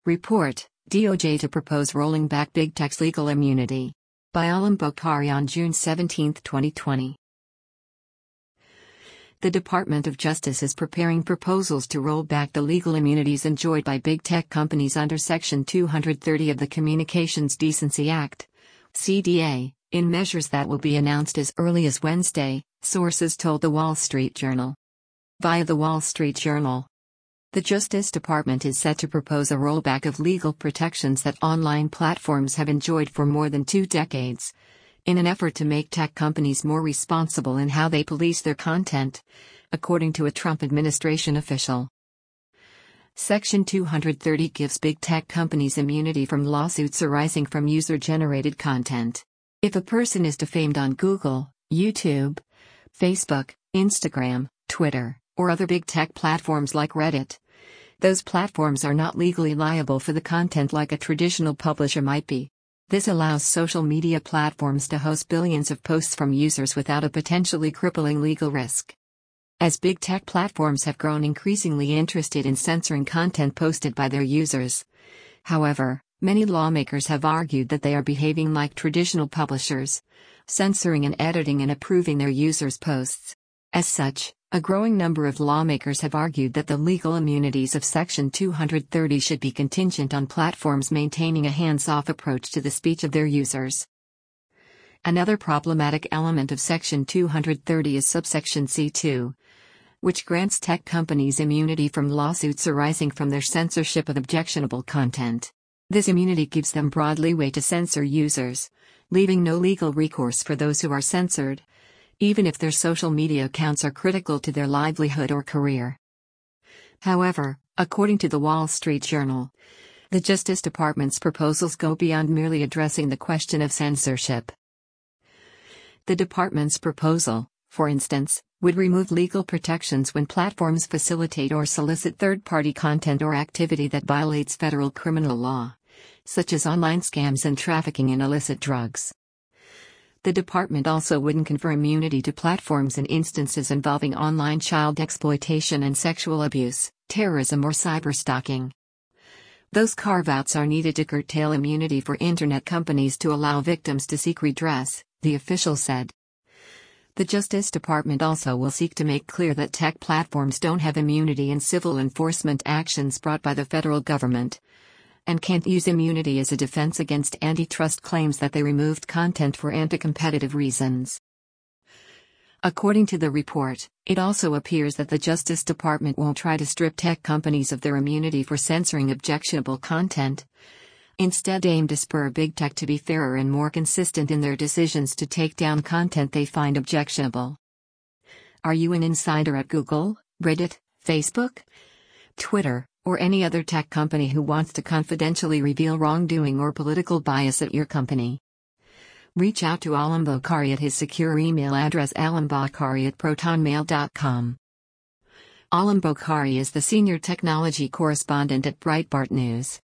Report, DOJ to propose rolling back Big Tech's legal immunity. By Alam Bokhari on June 17, 2020. The Department of Justice is preparing proposals to roll back the legal immunities enjoyed by big tech companies under Section 230 of the Communications Decency Act, CDA, in measures that will be announced as early as Wednesday, sources told The Wall Street Journal. Via The Wall Street Journal, the Justice Department is set to propose a rollback of legal protections that online platforms have enjoyed for more than 2 decades, in an effort to make tech companies more responsible in how they police their content, according to a Trump administration official. Section 230 gives big tech companies immunity from lawsuits arising from user-generated content. If a person is defamed on Google, YouTube, Facebook, Instagram, Twitter, or other big tech platforms like Reddit, those platforms are not legally liable for the content like a traditional publisher might be. This allows social media platforms to host billions of posts from users without a potentially crippling legal risk. As big tech platforms have grown increasingly interested in censoring content posted by their users, however, many lawmakers have argued that they are behaving like traditional publishers, censoring and editing and approving their users' posts. As such, a growing number of lawmakers have argued that the legal immunities of Section 230 should be contingent on platforms maintaining a hands-off approach to the speech of their users. Another problematic element of Section 230 is subsection C2, which grants tech companies immunity from lawsuits arising from their censorship of objectionable content. This immunity gives them broad leeway to censor users, leaving no legal recourse for those who are censored, even if their social media accounts are critical to their livelihood or career. However, according to The Wall Street Journal, the Justice Department's proposals go beyond merely addressing the question of censorship. The department's proposal, for instance, would remove legal protections when platforms facilitate or solicit third-party content or activity that violates federal criminal law, such as online scams and trafficking in illicit drugs. The department also wouldn't confer immunity to platforms in instances involving online child exploitation and sexual abuse, terrorism or cyberstalking. Those carve-outs are needed to curtail immunity for internet companies to allow victims to seek redress, the official said. The Justice Department also will seek to make clear that tech platforms don't have immunity in civil enforcement actions brought by the federal government, and can't use immunity as a defense against antitrust claims that they removed content for anti-competitive reasons. According to the report, it also appears that the Justice Department won't try to strip tech companies of their immunity for censoring objectionable content, instead aim to spur big tech to be fairer and more consistent in their decisions to take down content they find objectionable. Are you an insider at Google, Reddit, Facebook, Twitter, or any other tech company who wants to confidentially reveal wrongdoing or political bias at your company? Reach out to Alam Bokhari at his secure email address alambokhari@protonmail.com. Alam Bokhari is the senior technology correspondent at Breitbart News.